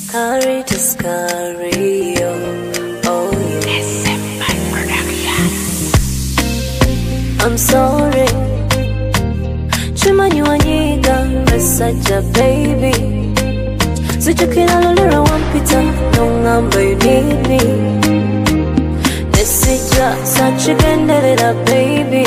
Carry to scary, oh yes. I'm sorry. Chimani wanyiga, resaja baby. Sijukina lulira wampita, no ngamba you need me. Nesija, such a gendelera baby.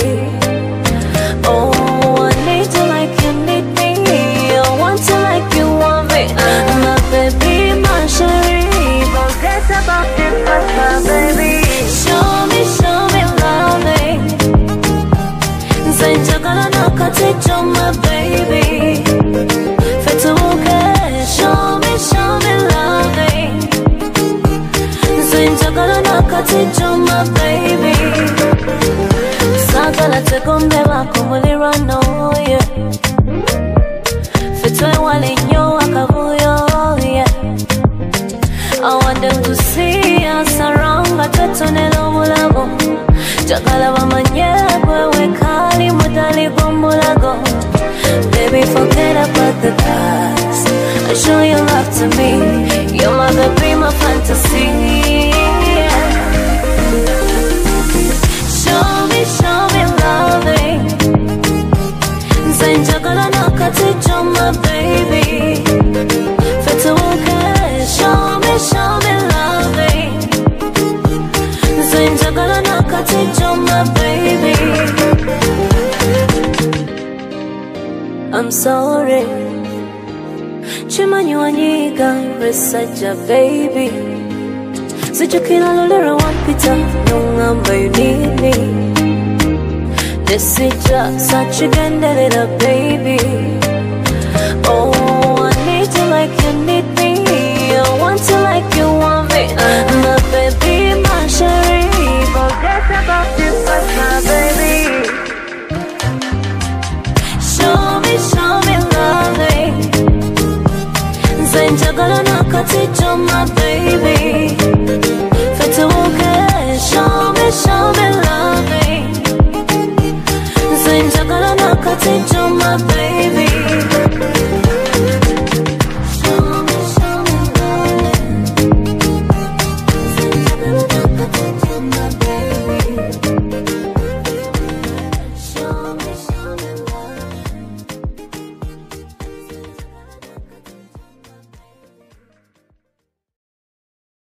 Oh, I need to like you need me. I want to like you want me. My baby, my chérie. Forget about this, my baby. Show me loving. Zainjagala nakaticho, my baby. Fetuke, show me loving. Zainjagala nakaticho, my baby. Sagala tekombe wako mulira no yeah. Fitwe wale nyo akavuyo yeah. I want them to see us around Gatetonelo mulago Jagala wamanye kwewe kali mudali gumbulago. Baby forget about the past, I show you love to me. You're my baby, my fantasy yeah. Show me loving. Zainjagala nakaticho, my baby. Fetuke, show me loving. Zainjagala nakaticho, my baby. I'm sorry. Chimanyi wanyiga, resaja baby. Sijukina lulira wampita, no ngamba you need me. Nesija, such a gendelera baby. Oh, I need to like you need me. I want to like you want me. My baby, my chérie. Forget about this, my baby. Show me loving. Zainjagala nakaticho, my baby. Fetuke, show me loving. Zainjagala nakaticho, my baby.